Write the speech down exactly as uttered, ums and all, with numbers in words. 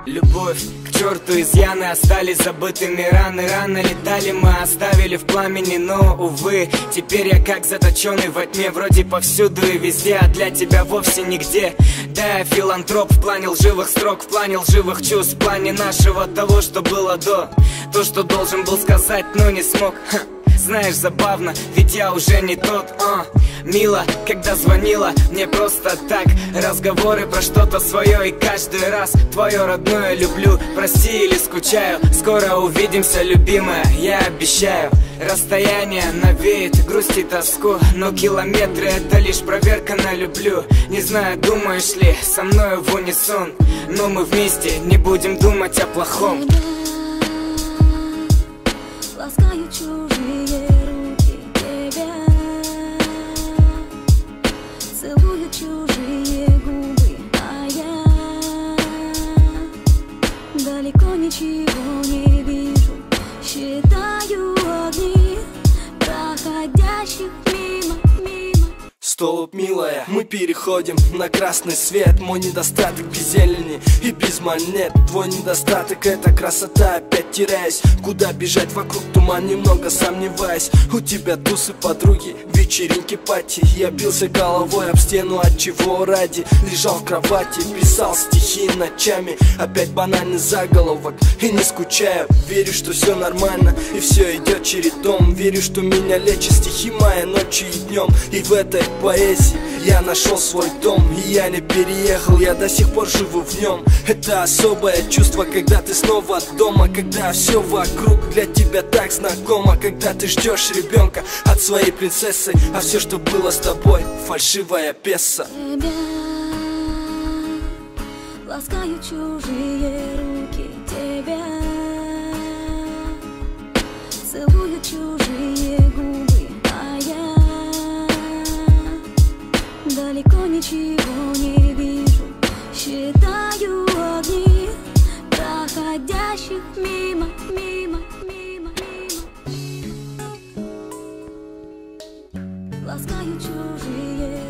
Любовь, к черту изъяны, остались забытыми раны. Рано летали, мы оставили в пламени, но, увы, теперь я как заточенный во тьме. Вроде повсюду и везде, а для тебя вовсе нигде. Да, я филантроп в плане лживых строк, в плане лживых чувств, в плане нашего того, что было до. То, что должен был сказать, но не смог. Ха. Знаешь, забавно, ведь я уже не тот, а мило, когда звонила мне просто так. Разговоры про что-то свое, и каждый раз твое родное люблю. Прости или скучаю, скоро увидимся, любимая, я обещаю. Расстояние навеет грусть и тоску, но километры это лишь проверка на люблю. Не знаю, думаешь ли со мною в унисон, но мы вместе не будем думать о плохом. Ласкаю чужие руки тебя, целую чужие губы, а я далеко ничего не вижу. Считаю огни проходящих мимо, мимо. Стоп, милая, мы переходим на красный свет. Мой недостаток без зелени и без монет. Твой недостаток — это красота, опять теряюсь. Куда бежать, вокруг туман, немного сомневаясь. У тебя тусы, подруги, вечеринки, пати. Я бился головой об стену, от чего ради. Лежал в кровати, писал стихи ночами. Опять банальный заголовок и не скучаю. Верю, что все нормально и все идет чередом. Верю, что меня лечат стихи мои ночью и днем. И в этой поэзии я нашел свой дом, и я не переехал, я до сих пор живу в нем. Это особое чувство, когда ты снова дома, когда все вокруг для тебя так знакомо, когда ты ждешь ребенка от своей принцессы, а все, что было с тобой, фальшивая пьеса. Тебя ласкаю чужие руки тебя, целую чужие губы, а я далеко ничего не вижу. Считаю огни проходящих мимо, мимо, мимо, мимо. Ласкаю чужие